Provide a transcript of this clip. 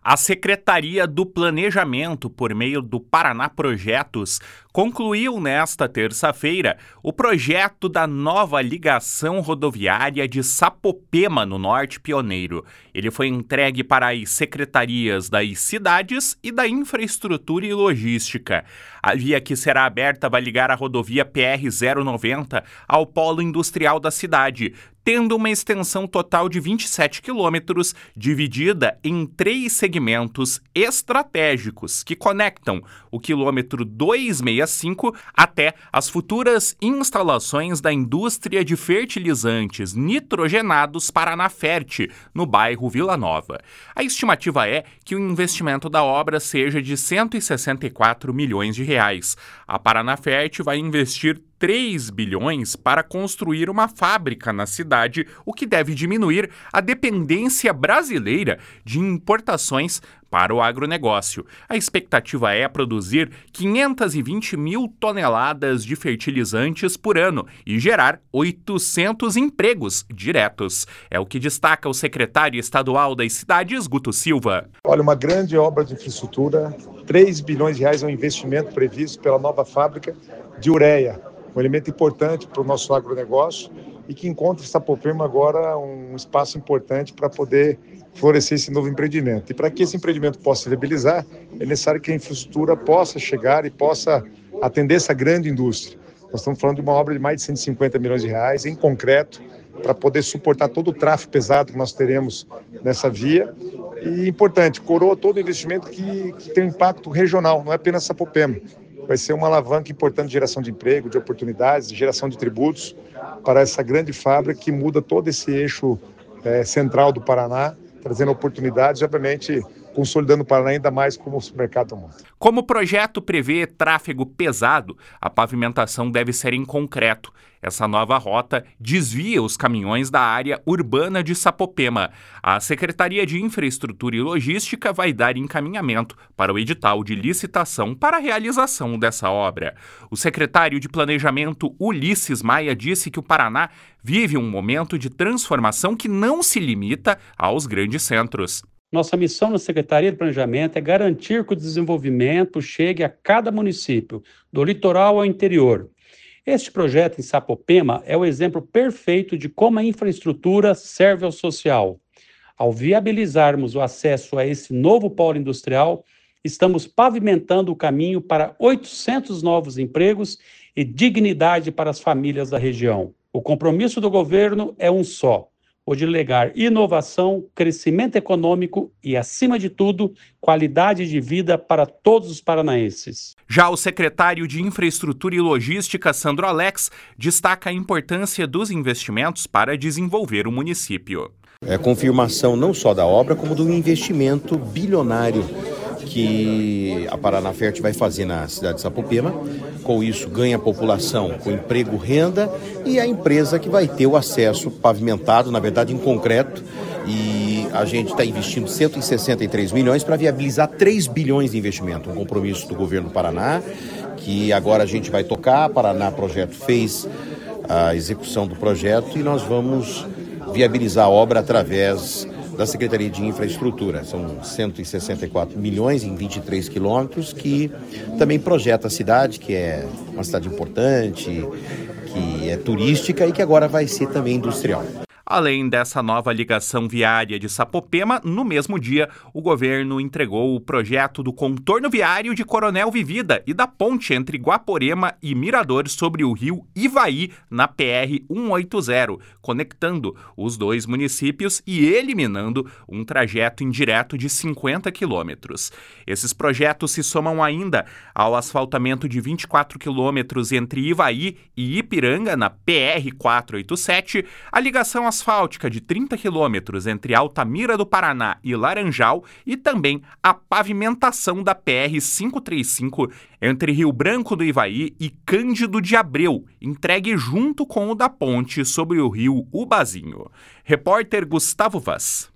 A Secretaria do Planejamento, por meio do Paraná Projetos, concluiu nesta terça-feira o projeto da nova ligação rodoviária de Sapopema, no Norte Pioneiro. Ele foi entregue para as secretarias das cidades e da Infraestrutura e Logística. A via que será aberta vai ligar a rodovia PR-090 ao polo industrial da cidade, tendo uma extensão total de 27 quilômetros, dividida em 3 segmentos estratégicos que conectam o quilômetro 265 até as futuras instalações da indústria de fertilizantes nitrogenados Paranafert, no bairro Vila Nova. A estimativa é que o investimento da obra seja de R$ 164 milhões. A Paranafert vai investir 3 bilhões para construir uma fábrica na cidade, o que deve diminuir a dependência brasileira de importações para o agronegócio. A expectativa é produzir 520 mil toneladas de fertilizantes por ano e gerar 800 empregos diretos. É o que destaca o secretário estadual das cidades, Guto Silva. Olha, uma grande obra de infraestrutura, 3 bilhões de reais é um investimento previsto pela nova fábrica de ureia, um elemento importante para o nosso agronegócio e que encontra em Sapopema agora um espaço importante para poder florescer esse novo empreendimento. E para que esse empreendimento possa se viabilizar, é necessário que a infraestrutura possa chegar e possa atender essa grande indústria. Nós estamos falando de uma obra de mais de 150 milhões de reais em concreto para poder suportar todo o tráfego pesado que nós teremos nessa via. E importante, coroa todo o investimento que tem um impacto regional, não é apenas Sapopema. Vai ser uma alavanca importante de geração de emprego, de oportunidades, de geração de tributos para essa grande fábrica que muda todo esse eixo central do Paraná, trazendo oportunidades e, obviamente, consolidando o Paraná ainda mais como supermercado do mundo. Como o projeto prevê tráfego pesado, a pavimentação deve ser em concreto. Essa nova rota desvia os caminhões da área urbana de Sapopema. A Secretaria de Infraestrutura e Logística vai dar encaminhamento para o edital de licitação para a realização dessa obra. O secretário de Planejamento, Ulisses Maia, disse que o Paraná vive um momento de transformação que não se limita aos grandes centros. Nossa missão na Secretaria de Planejamento é garantir que o desenvolvimento chegue a cada município, do litoral ao interior. Este projeto em Sapopema é o exemplo perfeito de como a infraestrutura serve ao social. Ao viabilizarmos o acesso a esse novo polo industrial, estamos pavimentando o caminho para 800 novos empregos e dignidade para as famílias da região. O compromisso do governo é um só: o de legar inovação, crescimento econômico e, acima de tudo, qualidade de vida para todos os paranaenses. Já o secretário de Infraestrutura e Logística, Sandro Alex, destaca a importância dos investimentos para desenvolver o município. É confirmação não só da obra, como do investimento bilionário que a Paranafert vai fazer na cidade de Sapopema. Com isso, ganha a população com emprego, renda, e a empresa que vai ter o acesso pavimentado, na verdade em concreto, e a gente está investindo 163 milhões para viabilizar 3 bilhões de investimento, um compromisso do governo do Paraná, que agora a gente vai tocar. A Paraná Projeto fez a execução do projeto e nós vamos viabilizar a obra através da Secretaria de Infraestrutura. São 164 milhões em 23 quilômetros, que também projeta a cidade, que é uma cidade importante, que é turística e que agora vai ser também industrial. Além dessa nova ligação viária de Sapopema, no mesmo dia, o governo entregou o projeto do contorno viário de Coronel Vivida e da ponte entre Guaporema e Mirador sobre o rio Ivaí, na PR-180, conectando os dois municípios e eliminando um trajeto indireto de 50 quilômetros. Esses projetos se somam ainda ao asfaltamento de 24 quilômetros entre Ivaí e Ipiranga, na PR-487, a ligação asfáltica de 30 quilômetros entre Altamira do Paraná e Laranjal e também a pavimentação da PR-535 entre Rio Branco do Ivaí e Cândido de Abreu, entregue junto com o da ponte sobre o rio Ubazinho. Repórter Gustavo Vaz.